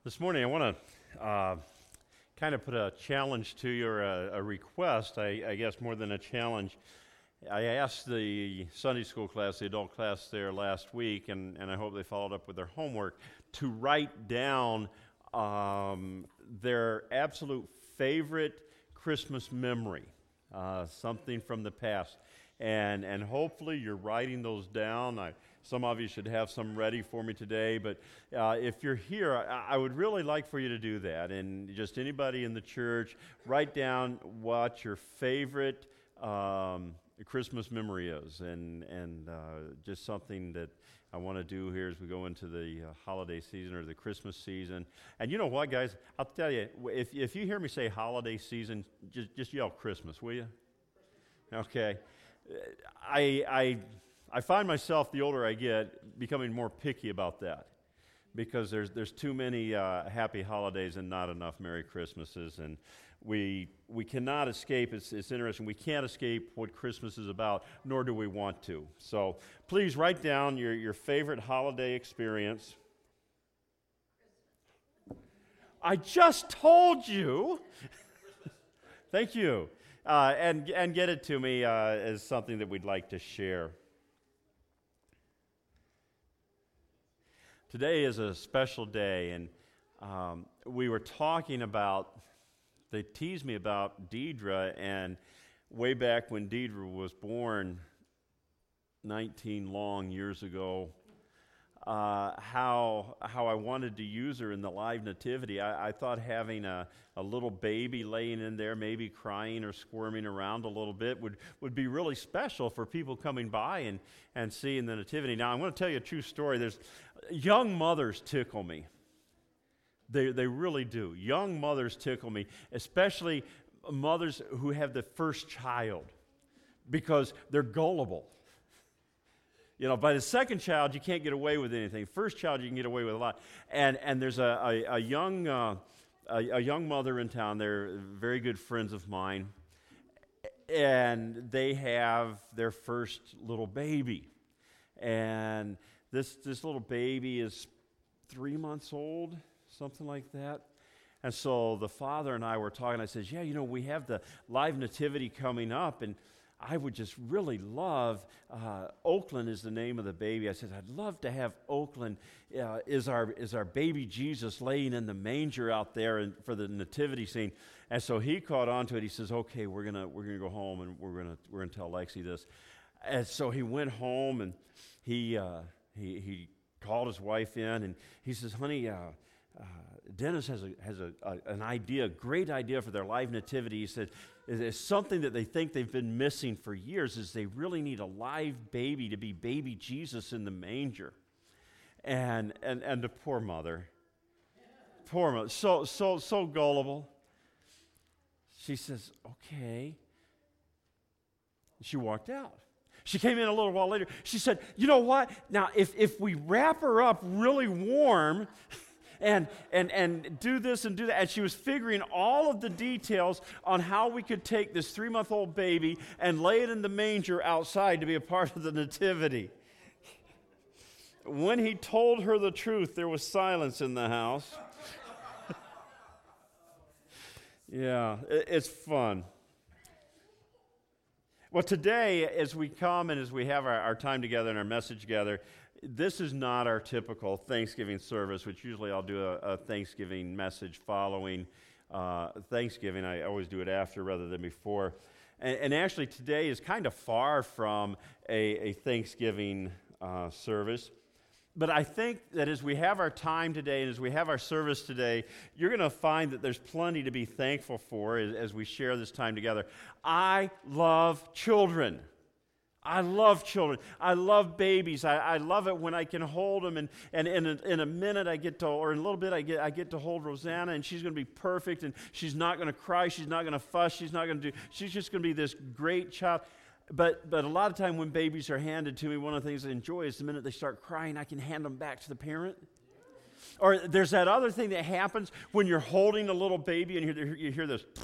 This morning I want to kind of put a challenge to you, or a request, I guess more than a challenge. I asked the Sunday school class, the adult class there last week, and I hope they followed up with their homework, to write down their absolute favorite Christmas memory, something from the past. And hopefully you're writing those down. Some of you should have some ready for me today, but if you're here, I would really like for you to do that. And just anybody in the church, write down what your favorite Christmas memory is, and just something that I want to do here as we go into the holiday season or the Christmas season. And you know what, guys? I'll tell you, if you hear me say holiday season, just yell Christmas, will you? Okay. I find myself, the older I get, becoming more picky about that, because there's too many happy holidays and not enough Merry Christmases, and we cannot escape. It's interesting. We can't escape what Christmas is about, nor do we want to. So please write down your favorite holiday experience. I just told you. Thank you. And get it to me as something that we'd like to share. Today is a special day, and we were talking about, they teased me about Deidre, and way back when Deidre was born 19 long years ago, how I wanted to use her in the live nativity. I thought having a little baby laying in there, maybe crying or squirming around a little bit, would be really special for people coming by and seeing the nativity. Now, I'm going to tell you a true story. There's young mothers tickle me. They really do. Young mothers tickle me, especially mothers who have the first child, because they're gullible. You know, by the second child, you can't get away with anything. First child, you can get away with a lot. And there's a young mother in town. They're very good friends of mine, and they have their first little baby. And this little baby is 3 months old, something like that. And so the father and I were talking. I said, yeah, we have the live nativity coming up, and I would just really love, Oakland is the name of the baby. I said, I'd love to have Oakland is our baby Jesus laying in the manger out there for the nativity scene. And so he caught on to it. He says, okay, we're gonna go home, and we're gonna tell Lexi this. And so he went home, and he called his wife in, and he says, honey, Dennis has an idea, a great idea for their live nativity. He said, it's something that they think they've been missing for years, is they really need a live baby to be baby Jesus in the manger. And the poor mother, so gullible. She says, okay. She walked out. She came in a little while later. She said, you know what? Now, if we wrap her up really warm and do this and do that. And she was figuring all of the details on how we could take this 3-month-old baby and lay it in the manger outside to be a part of the nativity. When he told her the truth, there was silence in the house. Yeah, it's fun. Well, today, as we come and as we have our time together and our message together, this is not our typical Thanksgiving service, which usually I'll do a Thanksgiving message following Thanksgiving. I always do it after rather than before. And actually today is kind of far from a Thanksgiving service. But I think that as we have our time today and as we have our service today, you're going to find that there's plenty to be thankful for as we share this time together. I love children. I love children. I love babies. I love it when I can hold them, and in a minute I get to, or in a little bit I get to hold Rosanna, and she's going to be perfect, and she's not going to cry, she's not going to fuss, she's just going to be this great child. But a lot of time when babies are handed to me, one of the things I enjoy is the minute they start crying, I can hand them back to the parent. Or there's that other thing that happens when you're holding a little baby and you hear this.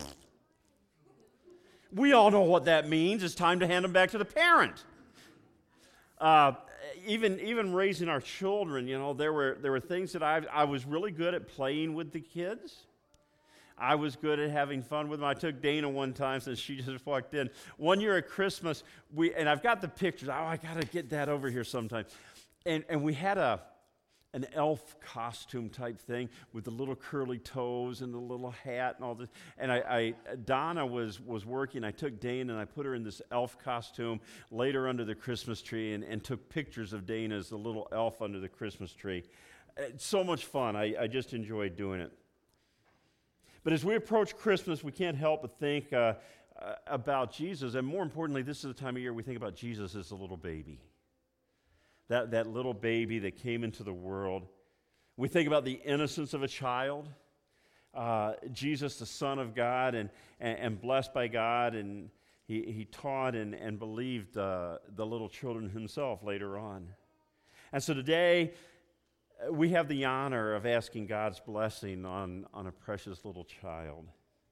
We all know what that means. It's time to hand them back to the parent. even raising our children, there were things that I was really good at playing with the kids. I was good at having fun with them. I took Dana one time since she just walked in. One year at Christmas, and I've got the pictures. Oh, I got to get that over here sometime. And we had an elf costume type thing with the little curly toes and the little hat and all this. And Donna was working. I took Dana and I put her in this elf costume, laid her under the Christmas tree, and took pictures of Dana as the little elf under the Christmas tree. It's so much fun. I just enjoyed doing it. But as we approach Christmas, we can't help but think about Jesus. And more importantly, this is the time of year we think about Jesus as a little baby. That little baby that came into the world. We think about the innocence of a child. Jesus, the Son of God, and blessed by God. And he taught and believed the little children himself later on. And so today, we have the honor of asking God's blessing on a precious little child.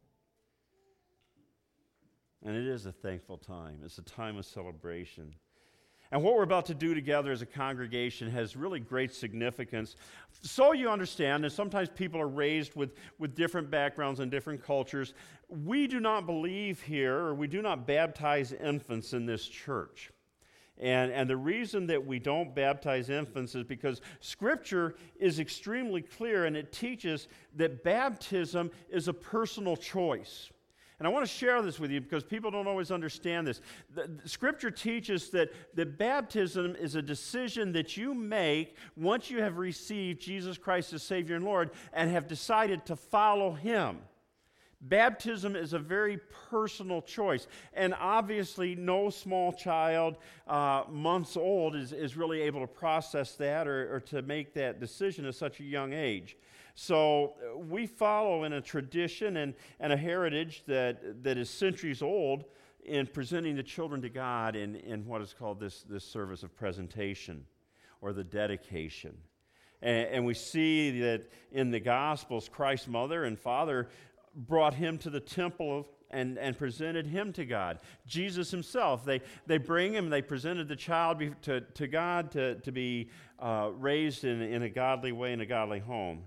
And it is a thankful time. It's a time of celebration. And what we're about to do together as a congregation has really great significance. So you understand, and sometimes people are raised with different backgrounds and different cultures. We do not believe here, or we do not baptize infants in this church. And the reason that we don't baptize infants is because Scripture is extremely clear, and it teaches that baptism is a personal choice. And I want to share this with you because people don't always understand this. The Scripture teaches that baptism is a decision that you make once you have received Jesus Christ as Savior and Lord and have decided to follow Him. Baptism is a very personal choice, and obviously no small child months old is really able to process that or to make that decision at such a young age. So we follow in a tradition and a heritage that is centuries old in presenting the children to God in what is called this service of presentation or the dedication. And we see that in the Gospels, Christ's mother and father brought him to the temple and presented him to God. Jesus himself, they bring him, they presented the child to God to be raised in a godly way, in a godly home.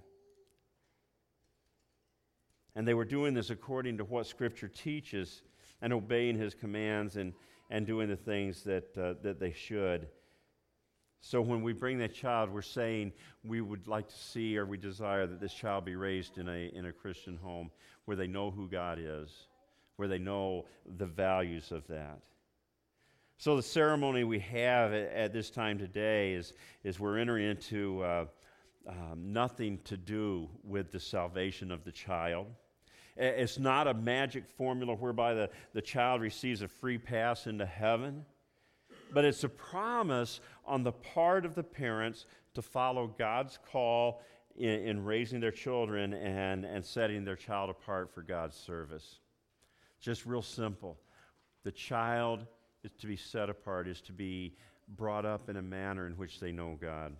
And they were doing this according to what Scripture teaches and obeying His commands and doing the things that they should. So when we bring that child, we're saying we would like to see, or we desire that this child be raised in a Christian home where they know who God is, where they know the values of that. So the ceremony we have at this time today is we're entering into nothing to do with the salvation of the child. It's not a magic formula whereby the child receives a free pass into heaven. But it's a promise on the part of the parents to follow God's call in raising their children and setting their child apart for God's service. Just real simple. The child is to be set apart, is to be brought up in a manner in which they know God.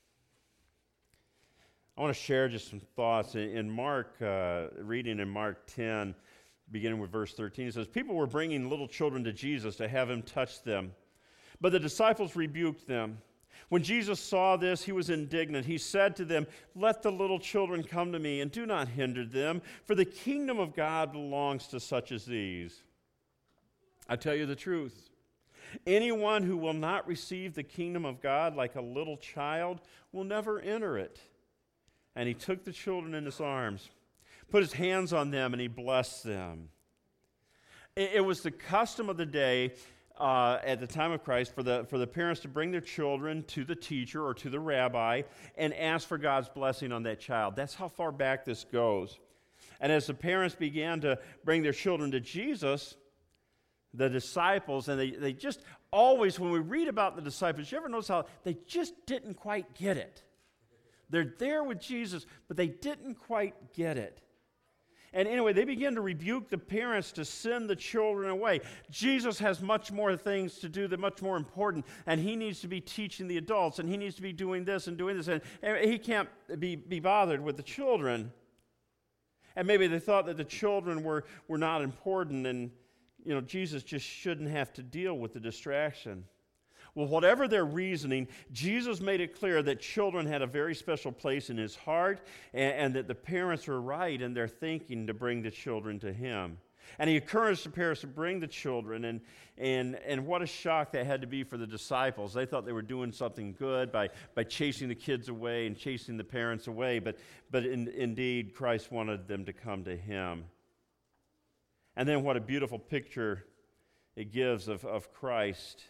I want to share just some thoughts. In Mark, reading in Mark 10, beginning with verse 13, it says, "People were bringing little children to Jesus to have Him touch them. But the disciples rebuked them. When Jesus saw this, He was indignant. He said to them, 'Let the little children come to me, and do not hinder them, for the kingdom of God belongs to such as these.' I tell you the truth. Anyone who will not receive the kingdom of God like a little child will never enter it." And He took the children in His arms, put His hands on them, and He blessed them. It was the custom of the day at the time of Christ for the parents to bring their children to the teacher or to the rabbi and ask for God's blessing on that child. That's how far back this goes. And as the parents began to bring their children to Jesus, the disciples, and they just always, when we read about the disciples, you ever notice how they just didn't quite get it? They're there with Jesus, but they didn't quite get it. And anyway, they begin to rebuke the parents to send the children away. Jesus has much more things to do that are much more important, and He needs to be teaching the adults, and He needs to be doing this and doing this, and He can't be bothered with the children. And maybe they thought that the children were not important, and Jesus just shouldn't have to deal with the distraction. Well, whatever their reasoning, Jesus made it clear that children had a very special place in his heart, and that the parents were right in their thinking to bring the children to him. And he encouraged the parents to bring the children, and what a shock that had to be for the disciples. They thought they were doing something good by chasing the kids away and chasing the parents away, but indeed Christ wanted them to come to him. And then what a beautiful picture it gives of Christ,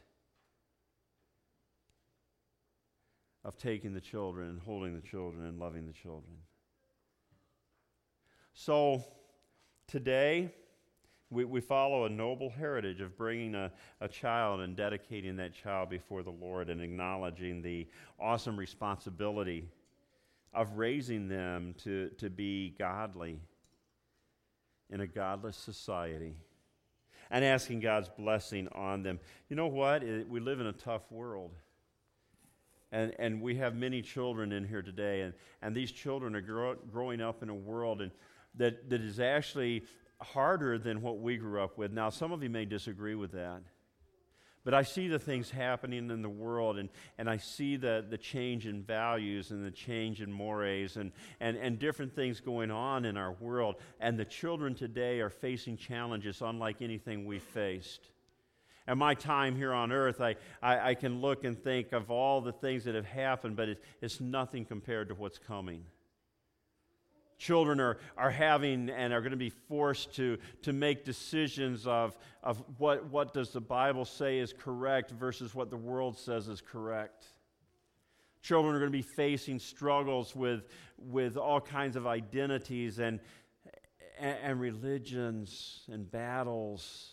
of taking the children and holding the children and loving the children. So today, we follow a noble heritage of bringing a child and dedicating that child before the Lord and acknowledging the awesome responsibility of raising them to be godly in a godless society and asking God's blessing on them. You know what? We live in a tough world. And we have many children in here today, and these children are growing up in a world that is actually harder than what we grew up with. Now, some of you may disagree with that, but I see the things happening in the world, and I see the change in values and the change in mores and different things going on in our world, and the children today are facing challenges unlike anything we faced. At my time here on earth, I can look and think of all the things that have happened, but it's nothing compared to what's coming. Children are having and are going to be forced to make decisions of what does the Bible say is correct versus what the world says is correct. Children are going to be facing struggles with all kinds of identities and religions and battles.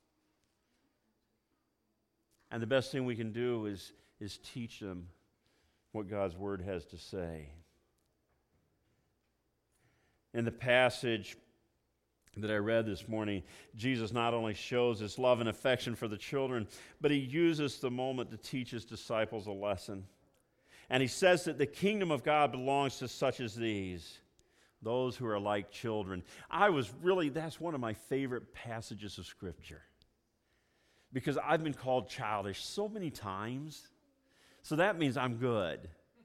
And the best thing we can do is teach them what God's Word has to say. In the passage that I read this morning, Jesus not only shows his love and affection for the children, but he uses the moment to teach his disciples a lesson. And he says that the kingdom of God belongs to such as these, those who are like children. That's one of my favorite passages of Scripture, because I've been called childish so many times, so that means I'm good.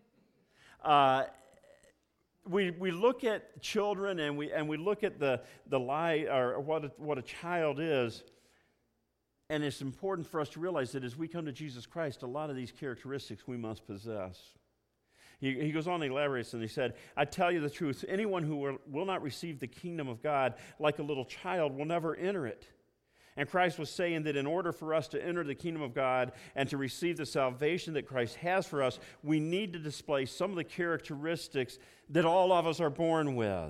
We look at children and we look at the life or what a child is, and it's important for us to realize that as we come to Jesus Christ, a lot of these characteristics we must possess. He goes on and elaborates, and he said, "I tell you the truth, anyone who will not receive the kingdom of God like a little child will never enter it." And Christ was saying that in order for us to enter the kingdom of God and to receive the salvation that Christ has for us, we need to display some of the characteristics that all of us are born with.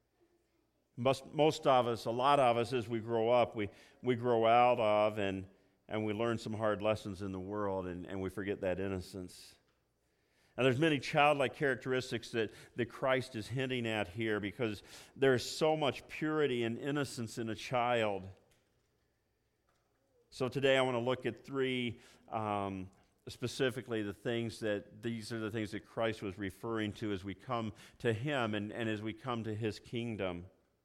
Most of us, a lot of us, as we grow up, we grow out of and we learn some hard lessons in the world, and we forget that innocence. And there's many childlike characteristics that Christ is hinting at here, because there's so much purity and innocence in a child. So today I want to look at three, specifically these are the things that Christ was referring to as we come to him and as we come to his kingdom.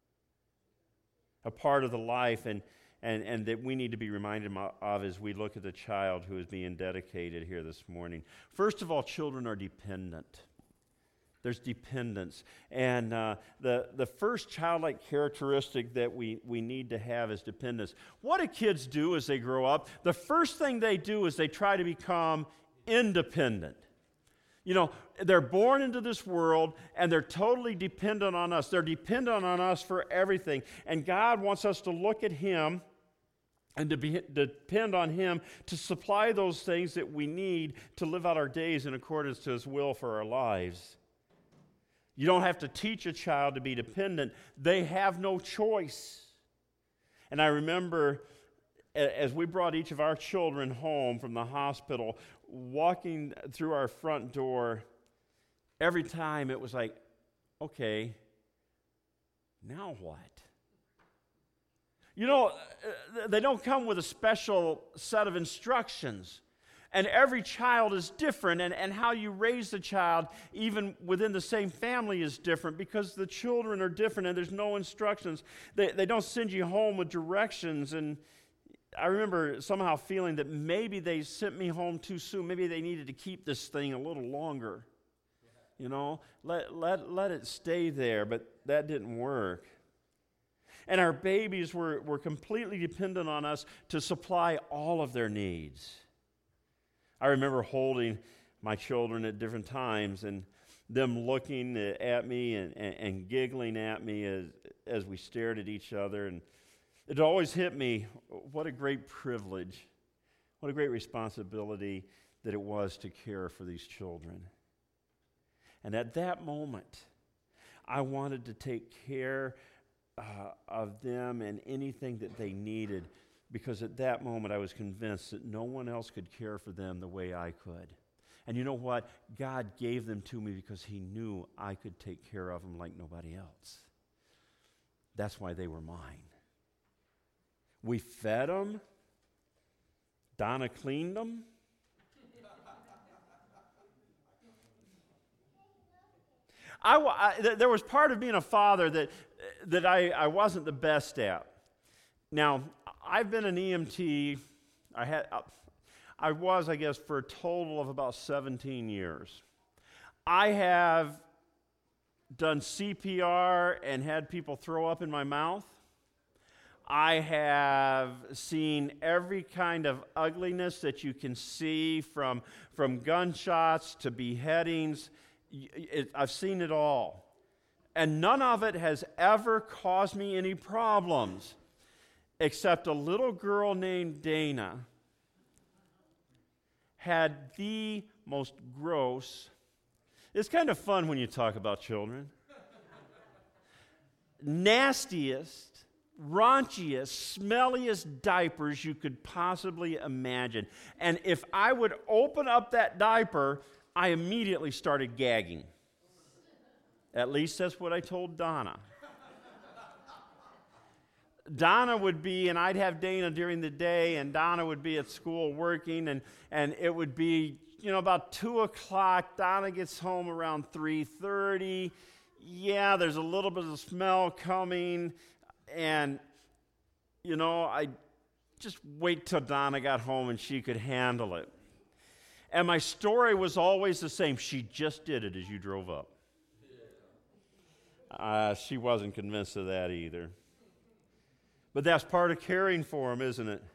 A part of the life and that we need to be reminded of as we look at the child who is being dedicated here this morning. First of all, children are dependent. There's dependence. And the first childlike characteristic that we need to have is dependence. What do kids do as they grow up? The first thing they do is they try to become independent. You know, they're born into this world, and they're totally dependent on us. They're dependent on us for everything. And God wants us to look at him and to depend on him to supply those things that we need to live out our days in accordance to his will for our lives. You don't have to teach a child to be dependent. They have no choice. And I remember as we brought each of our children home from the hospital, walking through our front door, every time it was like, okay, now what? You know, they don't come with a special set of instructions. And every child is different, and how you raise the child, even within the same family, is different, because the children are different and there's no instructions. They don't send you home with directions, and I remember somehow feeling that maybe they sent me home too soon. Maybe they needed to keep this thing a little longer. You know, let it stay there, but that didn't work. And our babies were completely dependent on us to supply all of their needs. I remember holding my children at different times and them looking at me and giggling at me as we stared at each other. And it always hit me, what a great privilege, what a great responsibility that it was to care for these children. And at that moment, I wanted to take care of them and anything that they needed, because at that moment I was convinced that no one else could care for them the way I could. And you know what? God gave them to me because he knew I could take care of them like nobody else. That's why they were mine. We fed them. Donna cleaned them. There was part of being a father that I wasn't the best at. Now, I've been an EMT. I was, I guess, for a total of about 17 years. I have done CPR and had people throw up in my mouth. I have seen every kind of ugliness that you can see, from gunshots to beheadings. I've seen it all. And none of it has ever caused me any problems, except a little girl named Dana had the most gross, it's kind of fun when you talk about children, nastiest, raunchiest, smelliest diapers you could possibly imagine. And if I would open up that diaper, I immediately started gagging. At least that's what I told Donna. Donna would be, and I'd have Dana during the day, and Donna would be at school working, and it would be, about 2 o'clock. Donna gets home around 3:30. Yeah, there's a little bit of smell coming, and, I just wait till Donna got home and she could handle it. And my story was always the same. She just did it as you drove up. She wasn't convinced of that either. But that's part of caring for them, isn't it?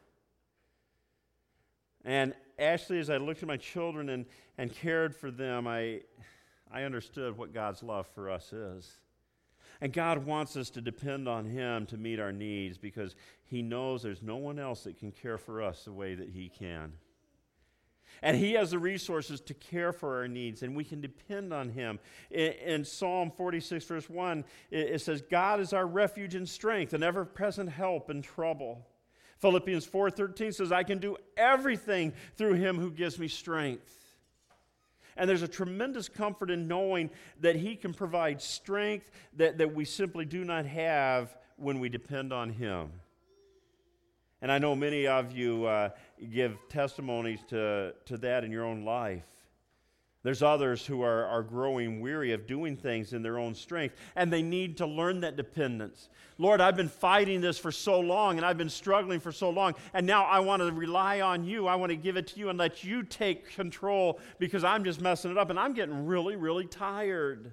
And Ashley, as I looked at my children and cared for them, I understood what God's love for us is. And God wants us to depend on him to meet our needs, because he knows there's no one else that can care for us the way that he can. And he has the resources to care for our needs, and we can depend on him. In Psalm 46, verse 1, it says, God is our refuge and strength, an ever-present help in trouble. Philippians 4:13 says, I can do everything through him who gives me strength. And there's a tremendous comfort in knowing that he can provide strength that we simply do not have when we depend on him. And I know many of you give testimonies to that in your own life. There's others who are growing weary of doing things in their own strength, and they need to learn that dependence. Lord, I've been fighting this for so long, and I've been struggling for so long, and now I want to rely on you. I want to give it to you and let you take control, because I'm just messing it up, and I'm getting really, really tired.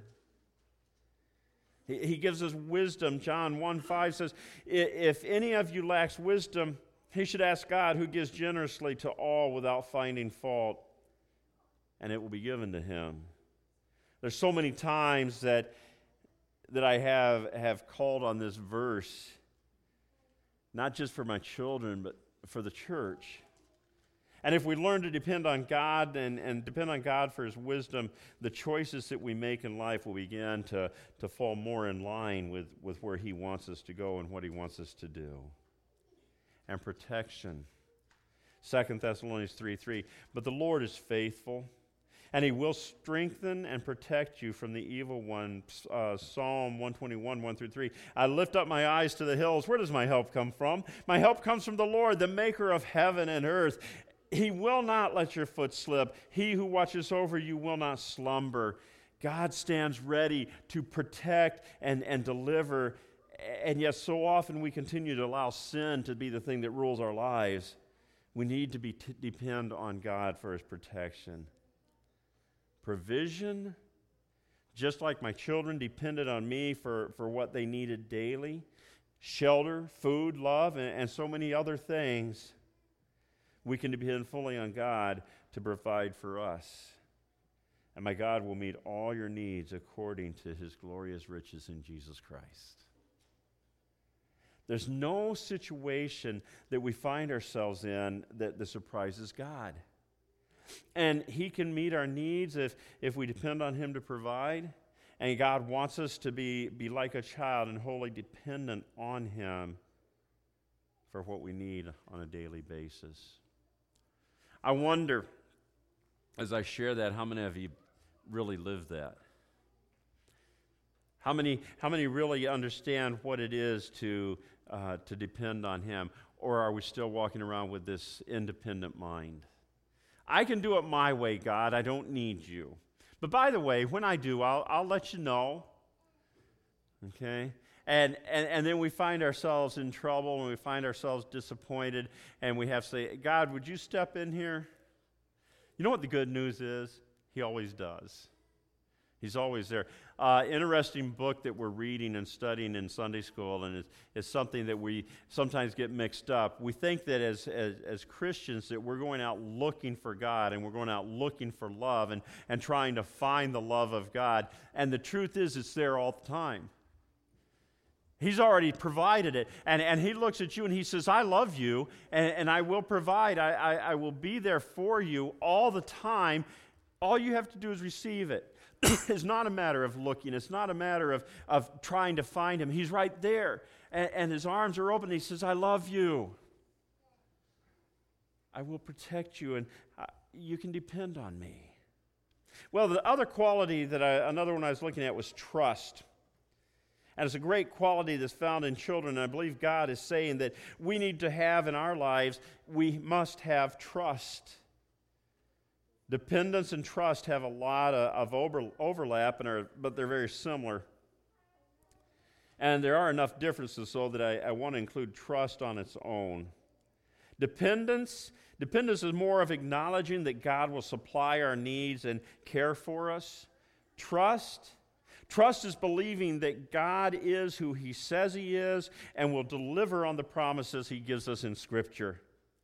He gives us wisdom. John 1:5 says, if any of you lacks wisdom, he should ask God, who gives generously to all without finding fault, and it will be given to him. There's so many times that I have called on this verse, not just for my children, but for the church. And if we learn to depend on God and depend on God for his wisdom, the choices that we make in life will begin to fall more in line with where he wants us to go and what he wants us to do. And protection. 2 Thessalonians 3:3, but the Lord is faithful, and he will strengthen and protect you from the evil one. Psalm 121, 1-3. I lift up my eyes to the hills. Where does my help come from? My help comes from the Lord, the maker of heaven and earth. He will not let your foot slip. He who watches over you will not slumber. God stands ready to protect and deliver And yet so often we continue to allow sin to be the thing that rules our lives. We need to depend on God for his protection. Provision, just like my children depended on me for what they needed daily. Shelter, food, love, and so many other things. We can depend fully on God to provide for us. And my God will meet all your needs according to his glorious riches in Jesus Christ. There's no situation that we find ourselves in that surprises God. And he can meet our needs if we depend on him to provide. And God wants us to be like a child and wholly dependent on him for what we need on a daily basis. I wonder, as I share that, how many of you really live that? How many really understand what it is to depend on him? Or are we still walking around with this independent mind? I can do it my way, God. I don't need you. But by the way, when I do, I'll let you know. Okay? And then we find ourselves in trouble and we find ourselves disappointed and we have to say, God, would you step in here? You know what the good news is? He always does. He's always there. Interesting book that we're reading and studying in Sunday school, and it's something that we sometimes get mixed up. We think that as Christians that we're going out looking for God and we're going out looking for love and trying to find the love of God. And the truth is it's there all the time. He's already provided it. And he looks at you and he says, I love you and I will provide. I will be there for you all the time. All you have to do is receive it. It's not a matter of looking. It's not a matter of trying to find him. He's right there. And his arms are open. He says, I love you. I will protect you, and you can depend on me. Well, the other quality another one I was looking at was trust. And it's a great quality that's found in children. And I believe God is saying that we need to have in our lives, we must have trust. Dependence and trust have a lot of overlap, but they're very similar. And there are enough differences, so that I want to include trust on its own. Dependence is more of acknowledging that God will supply our needs and care for us. Trust is believing that God is who he says he is and will deliver on the promises he gives us in Scripture.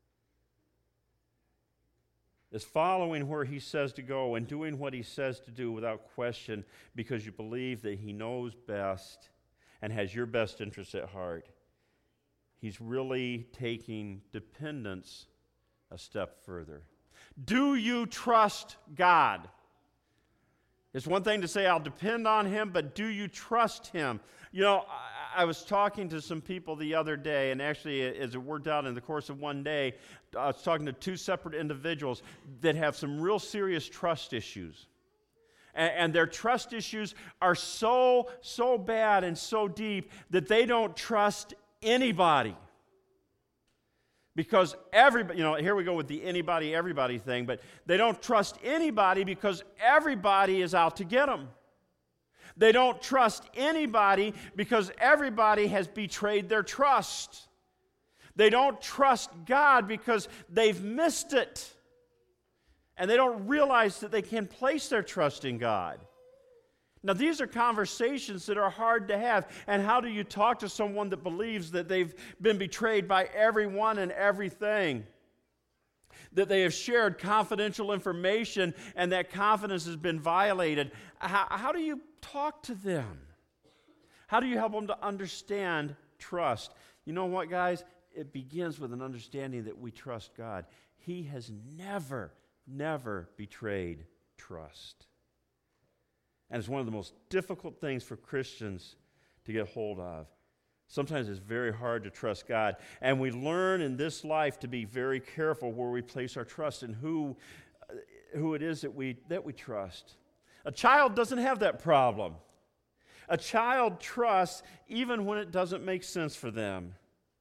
Is following where he says to go and doing what he says to do without question because you believe that he knows best and has your best interests at heart. He's really taking dependence a step further. Do you trust God? It's one thing to say, I'll depend on him, but do you trust him? You know, I was talking to some people the other day, and actually, as it worked out in the course of one day, I was talking to two separate individuals that have some real serious trust issues. And their trust issues are so bad and so deep that they don't trust anybody. Because everybody, here we go with the anybody, everybody thing, but they don't trust anybody because everybody is out to get them. They don't trust anybody because everybody has betrayed their trust. They don't trust God because they've missed it. And they don't realize that they can place their trust in God. Now, these are conversations that are hard to have. And how do you talk to someone that believes that they've been betrayed by everyone and everything? That they have shared confidential information and that confidence has been violated. How do you talk to them? How do you help them to understand trust? You know what, guys? It begins with an understanding that we trust God. He has never betrayed trust. And it's one of the most difficult things for Christians to get hold of. Sometimes it's very hard to trust God. And we learn in this life to be very careful where we place our trust and who it is that we trust. A child doesn't have that problem. A child trusts even when it doesn't make sense for them.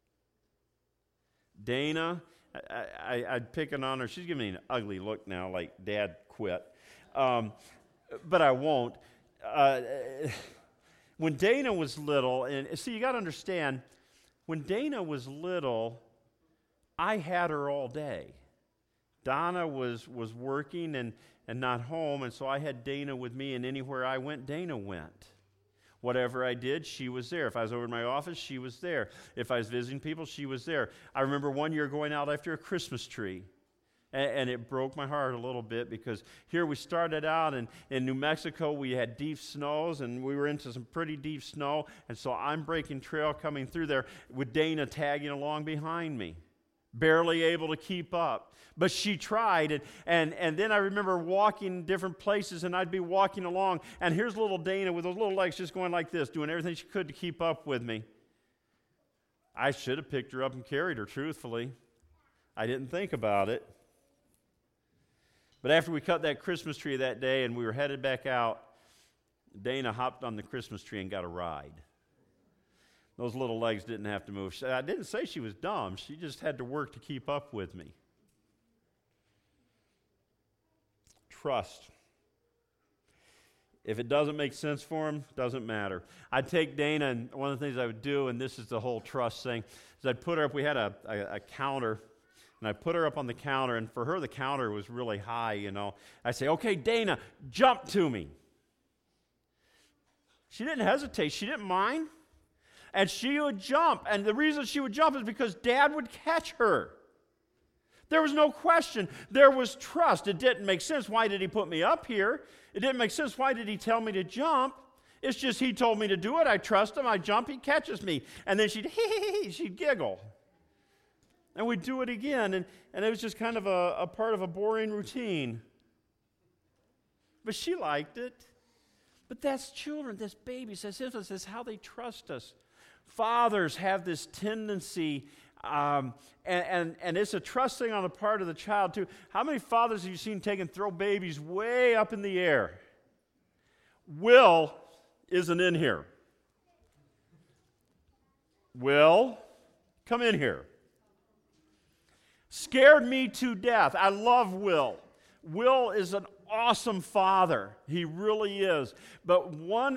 Dana, I'd pick on her. She's giving me an ugly look now, like Dad quit. But I won't. When Dana was little, and see, you got to understand, when Dana was little, I had her all day. Donna was working and not home, and so I had Dana with me, and anywhere I went, Dana went. Whatever I did, she was there. If I was over in my office, she was there. If I was visiting people, she was there. I remember one year going out after a Christmas tree, and it broke my heart a little bit because here we started out in New Mexico. We had deep snows, and we were into some pretty deep snow, and so I'm breaking trail coming through there with Dana tagging along behind me, barely able to keep up. But she tried, and then I remember walking different places, and I'd be walking along, and here's little Dana with those little legs just going like this, doing everything she could to keep up with me. I should have picked her up and carried her, truthfully. I didn't think about it. But after we cut that Christmas tree that day and we were headed back out, Dana hopped on the Christmas tree and got a ride. Those little legs didn't have to move. I didn't say she was dumb. She just had to work to keep up with me. Trust. If it doesn't make sense for him, doesn't matter. I'd take Dana, and one of the things I would do, and this is the whole trust thing, is I'd put her up. We had a counter, and I put her up on the counter, and for her, the counter was really high, you know. I say, okay, Dana, jump to me. She didn't hesitate. She didn't mind. And she would jump. And the reason she would jump is because Dad would catch her. There was no question. There was trust. It didn't make sense. Why did he put me up here? It didn't make sense. Why did he tell me to jump? It's just he told me to do it. I trust him. I jump. He catches me. And then she'd giggle. And we'd do it again, and it was just kind of a part of a boring routine. But she liked it. But that's children, that's babies, that's infants, that's how they trust us. Fathers have this tendency, and it's a trust thing on the part of the child too. How many fathers have you seen take and throw babies way up in the air? Will isn't in here. Will, come in here. Scared me to death. I love Will. Will is an awesome father. He really is. But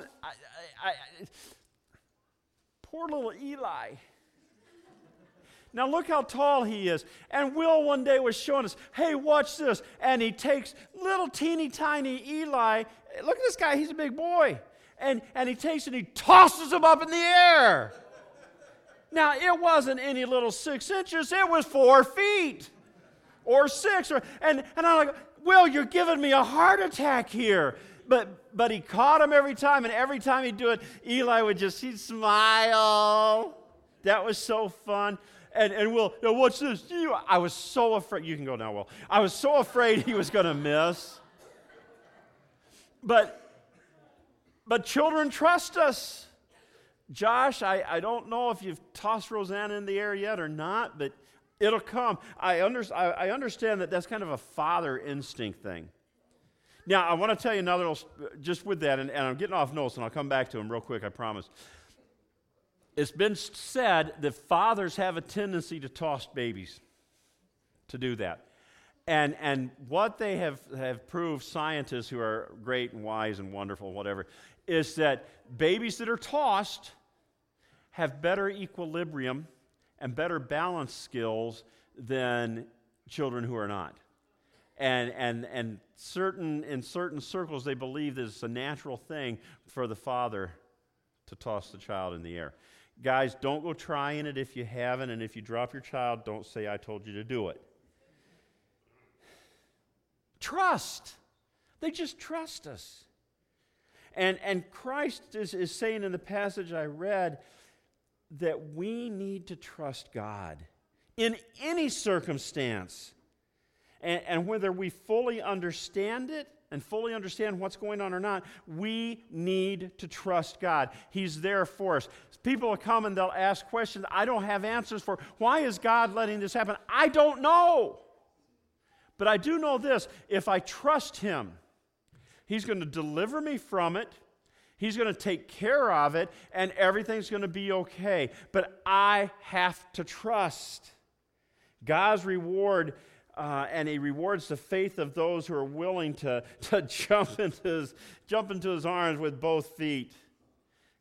poor little Eli. Now look how tall he is. And Will one day was showing us, hey, watch this. And he takes little teeny tiny Eli. Look at this guy. He's a big boy. And he takes and he tosses him up in the air. Now, it wasn't any little 6 inches. It was 4 feet or 6. And I'm like, Will, you're giving me a heart attack here. But he caught him every time, and every time he'd do it, Eli would he'd smile. That was so fun. And Will, what's this? I was so afraid. You can go now, Will. I was so afraid he was going to miss. But children trust us. Josh, I don't know if you've tossed Rosanna in the air yet or not, but it'll come. I understand that that's kind of a father instinct thing. Now, I want to tell you another, just with that, and I'm getting off notes, and I'll come back to them real quick, I promise. It's been said that fathers have a tendency to toss babies, to do that. And what they have proved, scientists who are great and wise and wonderful, whatever, is that babies that are tossed have better equilibrium and better balance skills than children who are not. And in certain circles, they believe that it's a natural thing for the father to toss the child in the air. Guys, don't go trying it if you haven't, and if you drop your child, don't say, I told you to do it. Trust. They just trust us. And Christ is saying in the passage I read that we need to trust God in any circumstance. And whether we fully understand it and fully understand what's going on or not, we need to trust God. He's there for us. People will come and they'll ask questions I don't have answers for. Why is God letting this happen? I don't know. But I do know this. If I trust Him, He's going to deliver me from it. He's going to take care of it, and everything's going to be okay. But I have to trust. God's reward, and He rewards the faith of those who are willing to jump into His arms with both feet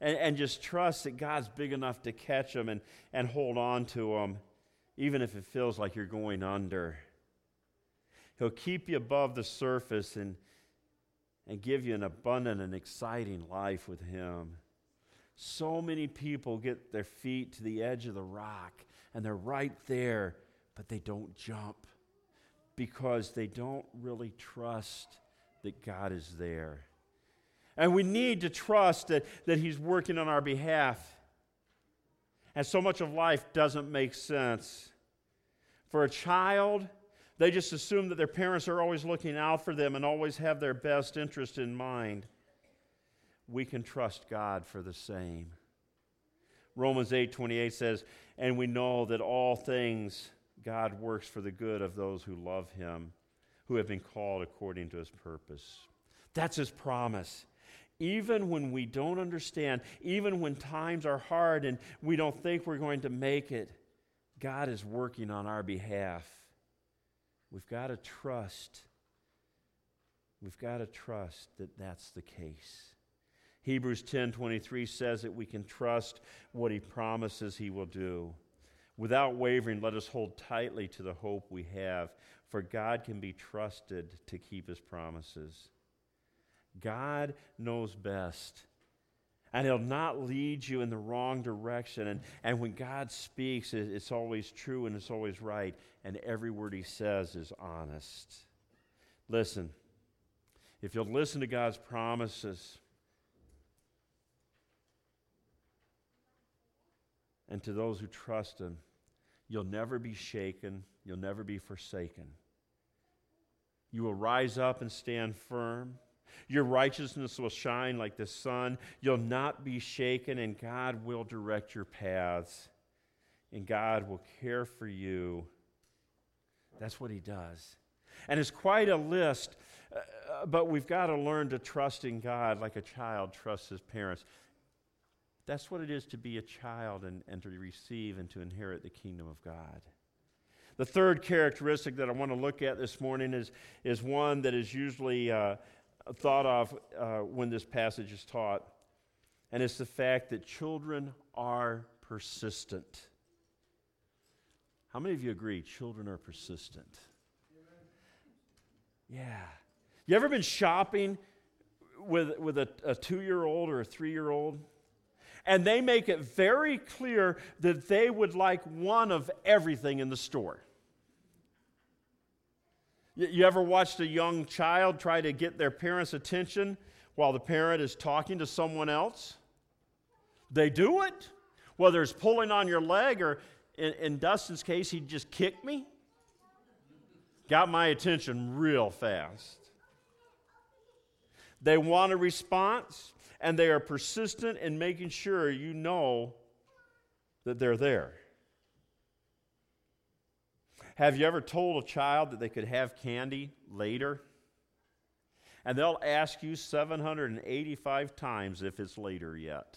and just trust that God's big enough to catch them and hold on to them, even if it feels like you're going under. He'll keep you above the surface and give you an abundant and exciting life with Him. So many people get their feet to the edge of the rock, and they're right there, but they don't jump because they don't really trust that God is there. And we need to trust that He's working on our behalf. And so much of life doesn't make sense. For a child, they just assume that their parents are always looking out for them and always have their best interest in mind. We can trust God for the same. Romans 8:28 says, "And we know that all things God works for the good of those who love Him, who have been called according to His purpose." That's His promise. Even when we don't understand, even when times are hard and we don't think we're going to make it, God is working on our behalf. We've got to trust. We've got to trust that that's the case. Hebrews 10:23 says that we can trust what He promises He will do. Without wavering, let us hold tightly to the hope we have, for God can be trusted to keep His promises. God knows best, and He'll not lead you in the wrong direction. And when God speaks, it's always true and it's always right, and every word He says is honest. Listen, if you'll listen to God's promises and to those who trust Him, you'll never be shaken, you'll never be forsaken. You will rise up and stand firm. Your righteousness will shine like the sun. You'll not be shaken, and God will direct your paths. And God will care for you. That's what He does. And it's quite a list, but we've got to learn to trust in God like a child trusts his parents. That's what it is to be a child and to receive and to inherit the kingdom of God. The third characteristic that I want to look at this morning is one that is usually thought of when this passage is taught, and it's the fact that children are persistent. How many of you agree children are persistent? Yeah. You ever been shopping with a 2-year-old or a 3-year-old? And they make it very clear that they would like one of everything in the store. You ever watched a young child try to get their parents' attention while the parent is talking to someone else? They do it. Whether it's pulling on your leg or, in Dustin's case, he just kicked me. Got my attention real fast. They want a response, and they are persistent in making sure you know that they're there. Have you ever told a child that they could have candy later? And they'll ask you 785 times if it's later yet.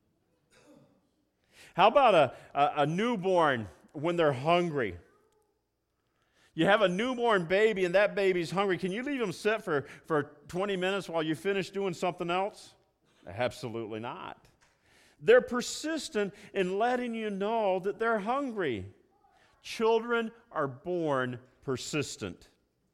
How about a newborn when they're hungry? You have a newborn baby and that baby's hungry. Can you leave them sit for 20 minutes while you finish doing something else? Absolutely not. They're persistent in letting you know that they're hungry. Children are born persistent.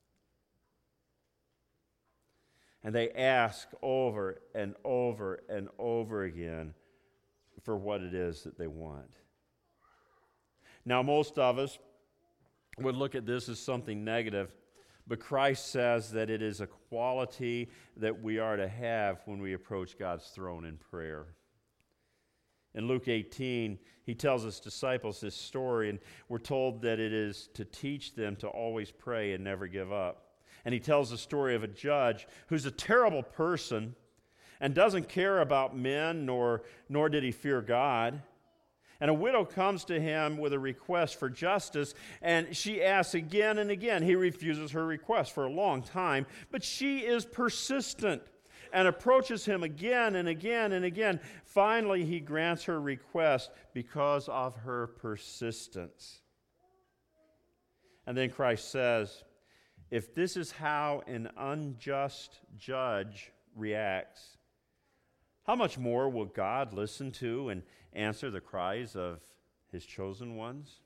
And they ask over and over and over again for what it is that they want. Now, most of us would look at this as something negative, but Christ says that it is a quality that we are to have when we approach God's throne in prayer. In Luke 18, he tells his disciples this story, and we're told that it is to teach them to always pray and never give up. And he tells the story of a judge who's a terrible person and doesn't care about men, nor did he fear God. And a widow comes to him with a request for justice, and she asks again and again. He refuses her request for a long time, but she is persistent and approaches him again and again and again. Finally, he grants her request because of her persistence. And then Christ says, if this is how an unjust judge reacts, how much more will God listen to and answer the cries of his chosen ones?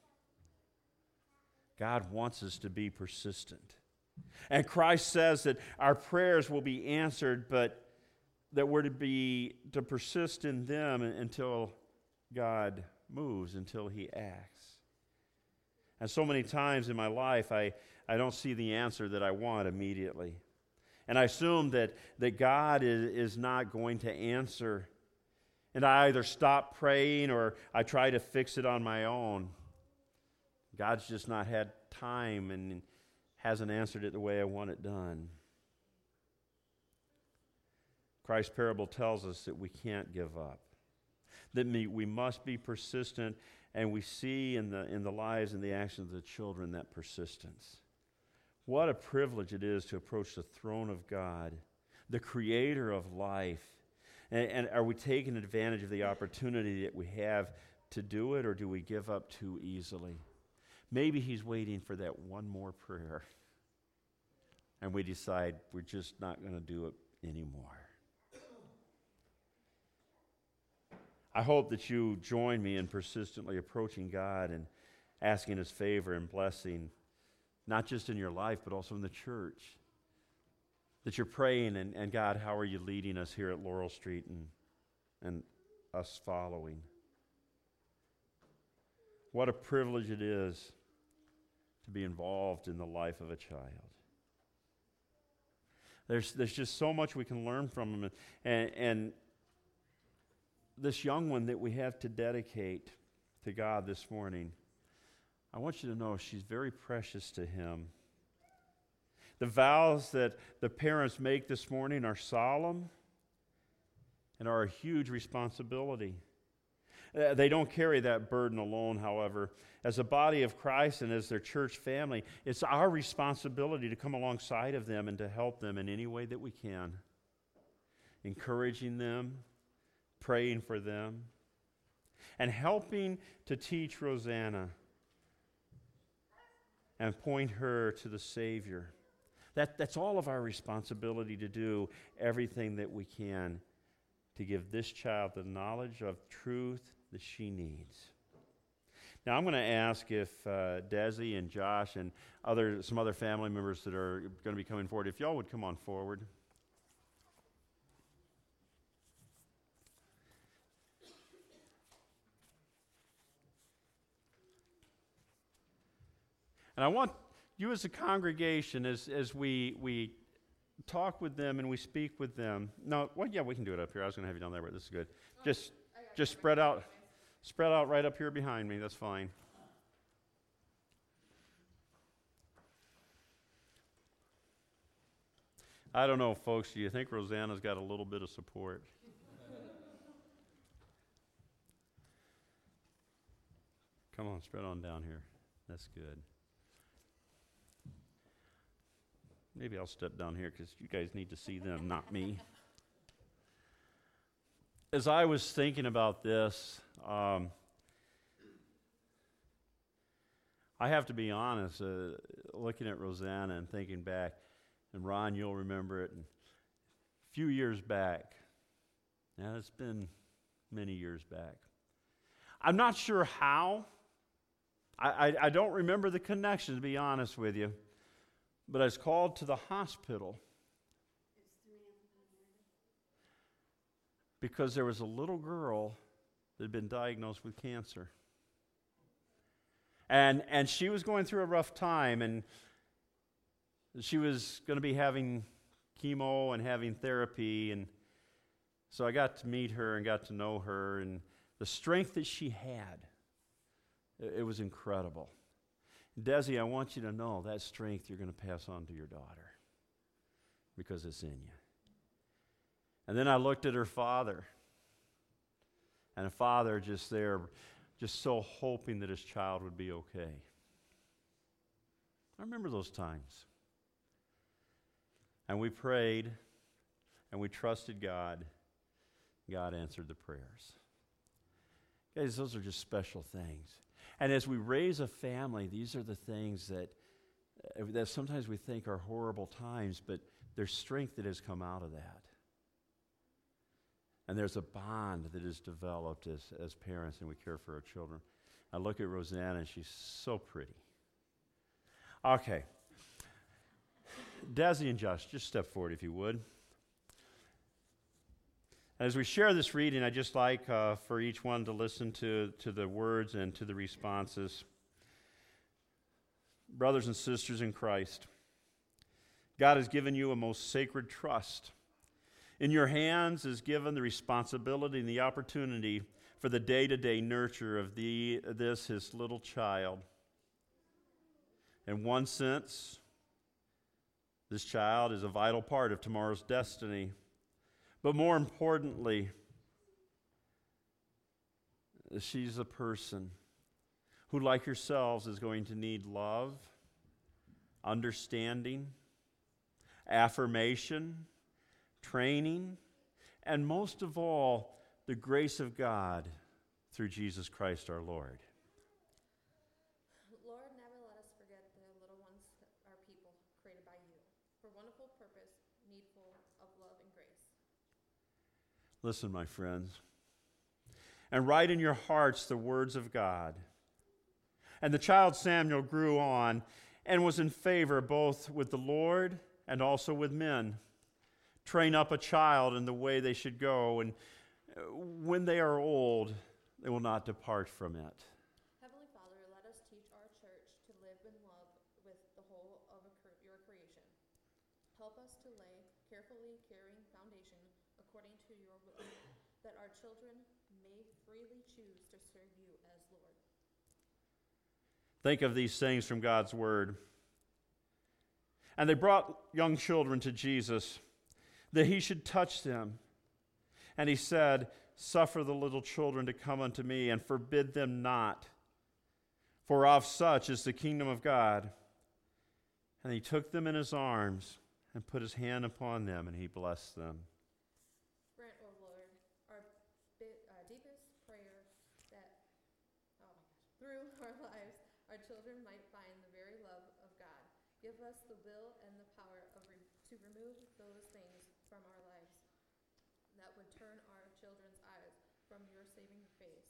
God wants us to be persistent. And Christ says that our prayers will be answered, but that we're to persist in them until God moves, until he acts. And so many times in my life, I don't see the answer that I want immediately. And I assume that God is not going to answer. And I either stop praying or I try to fix it on my own. God's just not had time and hasn't answered it the way I want it done. Christ's parable tells us that we can't give up, that we must be persistent, and we see in the lives and the actions of the children that persistence. What a privilege it is to approach the throne of God, the creator of life. And are we taking advantage of the opportunity that we have to do it, or do we give up too easily? Maybe he's waiting for that one more prayer, and we decide we're just not going to do it anymore. I hope that you join me in persistently approaching God and asking his favor and blessing, not just in your life, but also in the church. That you're praying, and God, how are you leading us here at Laurel Street and us following? What a privilege it is to be involved in the life of a child. There's just so much we can learn from them. And this young one that we have to dedicate to God this morning, I want you to know she's very precious to him. The vows that the parents make this morning are solemn and are a huge responsibility. They don't carry that burden alone, however. As a body of Christ and as their church family, it's our responsibility to come alongside of them and to help them in any way that we can, encouraging them, praying for them, and helping to teach Rosanna and point her to the Savior. That's all of our responsibility to do everything that we can to give this child the knowledge of truth that she needs. Now, I'm going to ask if Desi and Josh and some other family members that are going to be coming forward, if y'all would come on forward. And I want you as a congregation, as we talk with them and we speak with them. No, well, yeah, we can do it up here. I was going to have you down there, but this is good. Just spread out right up here behind me. That's fine. I don't know, folks. Do you think Rosanna's got a little bit of support? Come on, spread on down here. That's good. Maybe I'll step down here because you guys need to see them, not me. As I was thinking about this, I have to be honest, looking at Rosanna and thinking back, and Ron, you'll remember it, and a few years back, now it's been many years back. I'm not sure how. I don't remember the connection, to be honest with you. But I was called to the hospital because there was a little girl that had been diagnosed with cancer. And she was going through a rough time, and she was going to be having chemo and having therapy. And so I got to meet her and got to know her, and the strength that she had, it was incredible. Desi, I want you to know that strength you're going to pass on to your daughter because it's in you. And then I looked at her father, and a father just there, just so hoping that his child would be okay. I remember those times. And we prayed, and we trusted God. God answered the prayers. Guys, those are just special things. And as we raise a family, these are the things that sometimes we think are horrible times, but there's strength that has come out of that. And there's a bond that is developed as parents, and we care for our children. I look at Rosanna, and she's so pretty. Okay. Desi and Josh, just step forward if you would. As we share this reading, I'd just like for each one to listen to the words and to the responses. Brothers and sisters in Christ, God has given you a most sacred trust. In your hands is given the responsibility and the opportunity for the day-to-day nurture of this, his little child. In one sense, this child is a vital part of tomorrow's destiny. But more importantly, she's a person who, like yourselves, is going to need love, understanding, affirmation, training, and most of all, the grace of God through Jesus Christ our Lord. Lord, never let us forget the little ones, our people, created by you, for wonderful purpose, needful of love and grace. Listen, my friends, and write in your hearts the words of God. And the child Samuel grew on and was in favor both with the Lord and also with men. Train up a child in the way they should go, and when they are old, they will not depart from it. Heavenly Father, let us teach our church to live in love with the whole of your creation. Help us to lay carefully caring foundation according to your will, that our children may freely choose to serve you as Lord. Think of these things from God's word. And they brought young children to Jesus, that he should touch them. And he said, "Suffer the little children to come unto me, and forbid them not, for of such is the kingdom of God." And he took them in his arms and put his hand upon them, and he blessed them. Grant, O Lord, our deepest prayer that, through our lives, our children might find the very love of God. Give us the will and the power to remove those things from our lives that would turn our children's eyes from your saving face.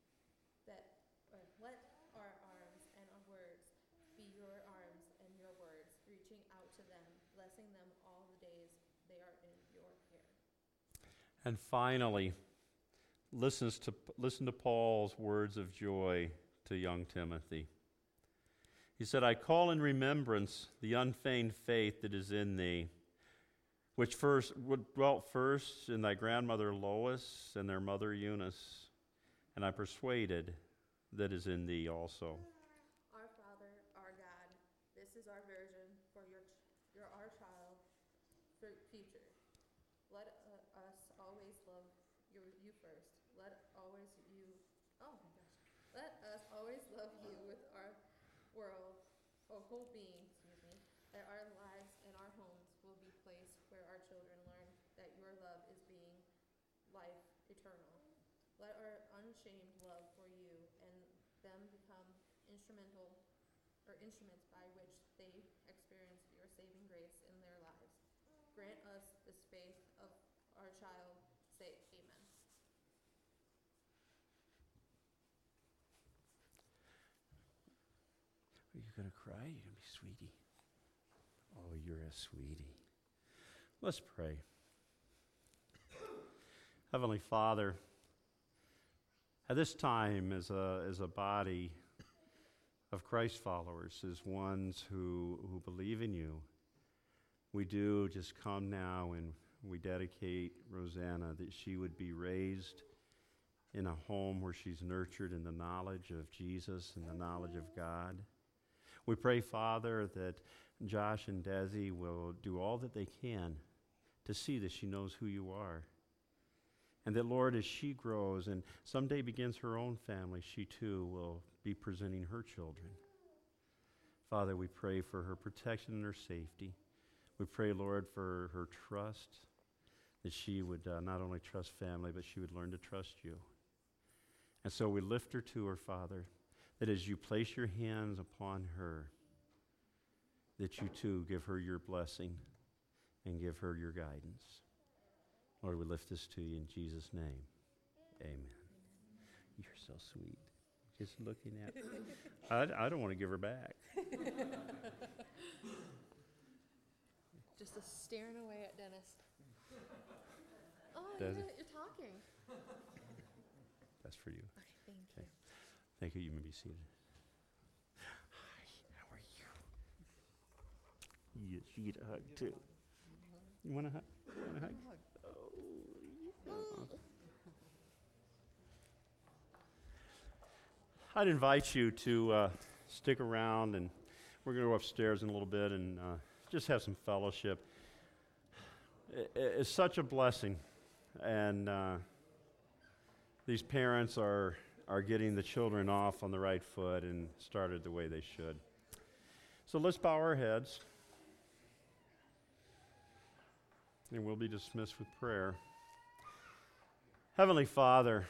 Let our arms and our words be your arms and your words, reaching out to them, blessing them all the days they are in your care. And finally, listen to Paul's words of joy to young Timothy. He said, "I call in remembrance the unfeigned faith that is in thee, which dwelt first in thy grandmother Lois and their mother Eunice, and I persuaded that is in thee also." Our Father, our God, this is our version for our child for future. Let us always love you first. Let us always love you with our whole being, that our lives and our homes will be placed where our children learn that your love is being life eternal. Let our unshamed love for you and them become instruments by which they experience your saving grace in their lives. Grant us this faith of our child. Say amen. Are you going to cry? You're going to be sweetie. Oh, you're a sweetie. Let's pray. Heavenly Father, at this time as a body of Christ followers, as ones who believe in you, we do just come now and we dedicate Rosanna that she would be raised in a home where she's nurtured in the knowledge of Jesus and the knowledge of God. We pray, Father, that Josh and Desi will do all that they can to see that she knows who you are. And that, Lord, as she grows and someday begins her own family, she too will be presenting her children. Father, we pray for her protection and her safety. We pray, Lord, for her trust, that she would not only trust family, but she would learn to trust you. And so we lift her to her, Father, that as you place your hands upon her, that you too give her your blessing and give her your guidance. Lord, we lift this to you in Jesus' name. Amen. You're so sweet. Just looking at I don't want to give her back. Just a staring away at Dennis. Oh, Does it? you're talking. That's for you. Okay, thank you. Okay. Thank you. You may be seated. Hi, how are you? Yes, you get a hug too. You want a hug? You want a hug? Oh, yeah. I'd invite you to stick around, and we're going to go upstairs in a little bit and just have some fellowship. It's such a blessing, and these parents are getting the children off on the right foot and started the way they should. So let's bow our heads, and we'll be dismissed with prayer. Heavenly Father,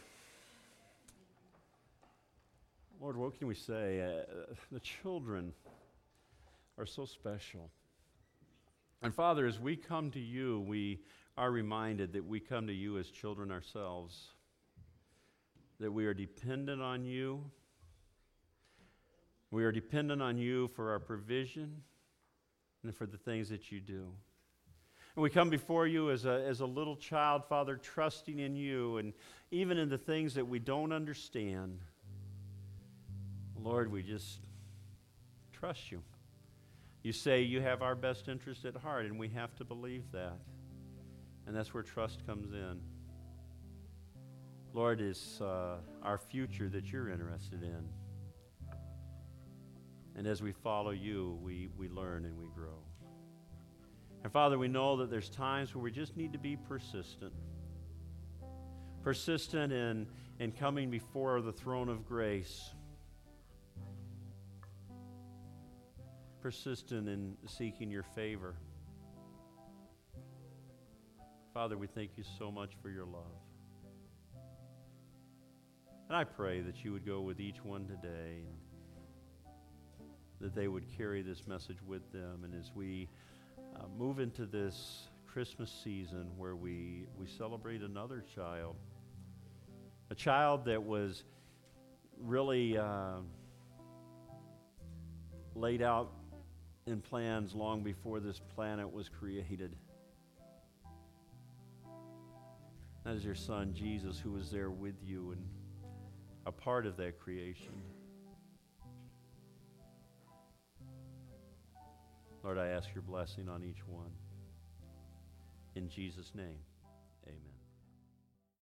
Lord, what can we say? The children are so special. And Father, as we come to you, we are reminded that we come to you as children ourselves, that we are dependent on you. We are dependent on you for our provision and for the things that you do. And we come before you as a little child, Father, trusting in you, and even in the things that we don't understand. Lord, we just trust you. You say you have our best interest at heart, and we have to believe that. And that's where trust comes in. Lord, it's our future that you're interested in. And as we follow you, we learn and we grow. And Father, we know that there's times where we just need to be persistent. Persistent in coming before the throne of grace. Persistent in seeking your favor. Father, we thank you so much for your love. And I pray that you would go with each one today, and that they would carry this message with them. And as we move into this Christmas season where we celebrate another child, a child that was really laid out in plans long before this planet was created. That is your son, Jesus, who was there with you and a part of that creation. Lord, I ask your blessing on each one. In Jesus' name, amen.